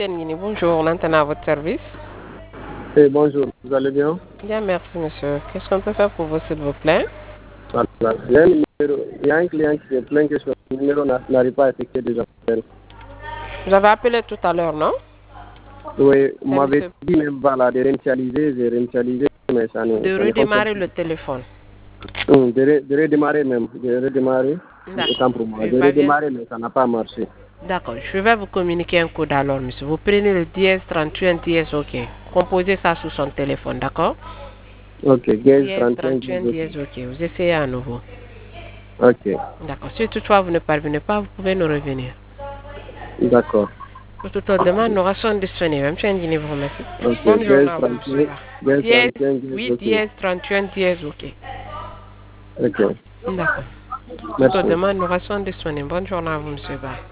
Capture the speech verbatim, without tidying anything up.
Bonjour, l'antenne à votre service. Et bonjour, vous allez bien? Bien, merci monsieur. Qu'est-ce qu'on peut faire pour vous, s'il vous plaît? Voilà. Il y a un numéro- il y a un client qui se plaint que son numéro n'a- n'arrive pas à effectuer des appels. Vous avez appelé tout à l'heure, non? Oui, vous C'est m'avez monsieur. dit même voilà, de réinitialiser, de réinitialiser, mais ça ne, De ça ne fonctionne redémarrer le téléphone. pas. Hum, de, ré- de redémarrer même, de redémarrer, D'accord. autant pour moi. Je De vais bien- redémarrer, mais ça n'a pas marché. D'accord. Je vais vous communiquer un code alors, monsieur. Vous prenez le dièse trente-huit dièse OK. Composez ça sur son téléphone, d'accord? Ok, quinze, Dièse trente-cinq, trente-huit dix-huit. dièse OK. Vous essayez à nouveau. Ok, D'accord. Si toutefois vous ne parvenez pas, vous pouvez nous revenir. d'accord. Pour toute autre demande, nous restons disponibles. Monsieur Ndini vous remercie. Ok, Bonne journée quinze, à vous, monsieur. trente-cinq, quinze, Dièse, trente-cinq, oui, ok. dièse trente-huit dièse OK. Ok, D'accord. Pour toute merci. autre demande, nous restons disponibles. Bonne journée à vous, monsieur Ba.